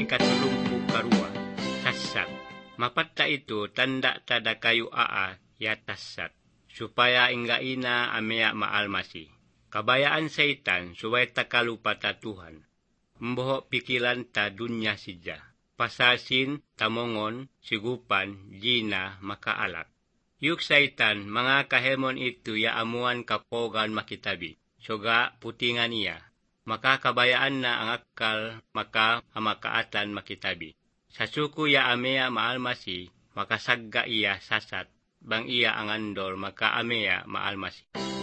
ikatulumpu karua, sasat. Mapatta ito tanda tada kayo yatasat, supaya inggaina amea maalmasi. Kabayaan saitan suway takalupata Tuhan. Mboho pikilan ta dunya sidya. Pasasin, tamongon, sigupan, jina, makaalat. Yuk saitan, mga kahemon ito amuan kapogan makitabi. Soga putingan iya. Makakabayaan na ang akal makaatan makitabi. Sa suku amea maalmasi, makasagga iya sasat. Bang iya ang andol makaamea maalmasi.